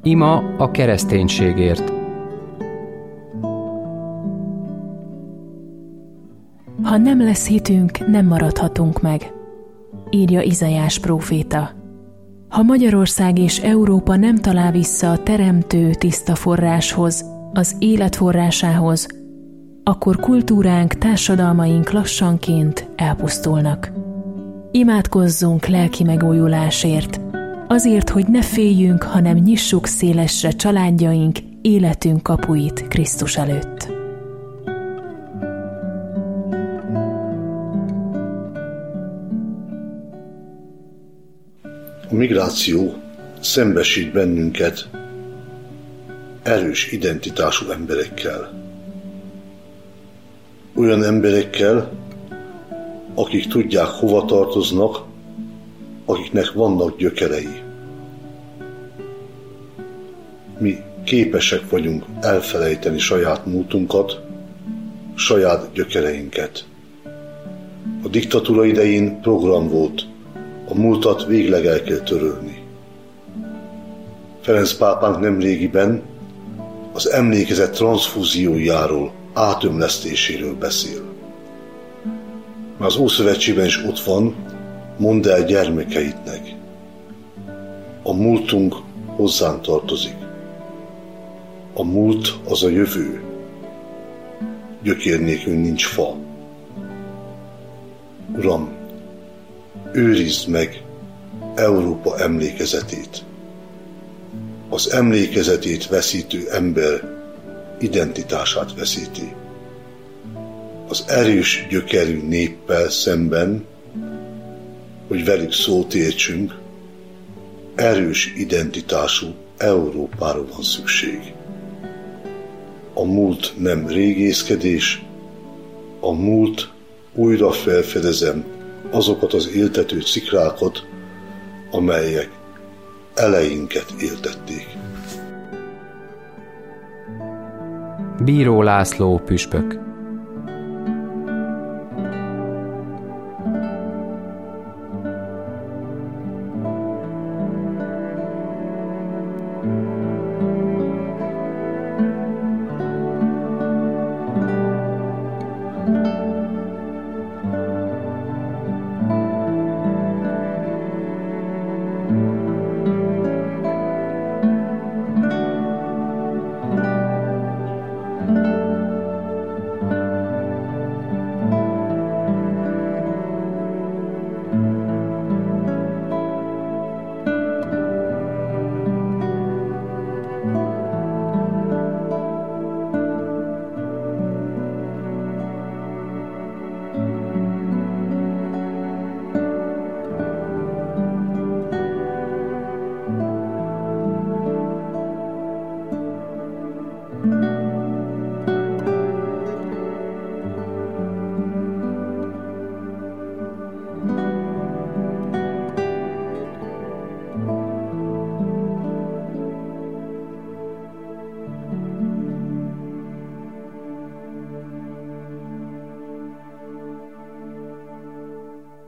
Ima a kereszténységért. Ha nem lesz hitünk, nem maradhatunk meg, írja Izaiás próféta. Ha Magyarország és Európa nem talál vissza a teremtő tiszta forráshoz, az élet forrásához, akkor kultúránk, társadalmaink lassanként elpusztulnak. Imádkozzunk lelki megújulásért, azért, hogy ne féljünk, hanem nyissuk szélesre családjaink, életünk kapuit Krisztus előtt. A migráció szembesít bennünket erős identitású emberekkel. Olyan emberekkel, akik tudják, hova tartoznak, akiknek vannak gyökerei. Mi képesek vagyunk elfelejteni saját múltunkat, saját gyökereinket. A diktatúra idején program volt, a múltat végleg el kell törölni. Ferenc pápánk nemrégiben az emlékezet transzfúziójáról, átömlesztéséről beszél. Már az Ószövetségben is ott van, mondd el gyermekeidnek. A múltunk hozzánk tartozik. A múlt az a jövő. Gyökér nélkül nincs fa. Uram, őrizd meg Európa emlékezetét. Az emlékezetét veszítő ember identitását veszíti. Az erős gyökerű néppel szemben, hogy velük szót értsünk, erős identitású Európára van szükség. A múlt nem régészkedés, a múlt újra felfedezem azokat az éltető szikrákat, amelyek eleinket éltették. Bíró László püspök.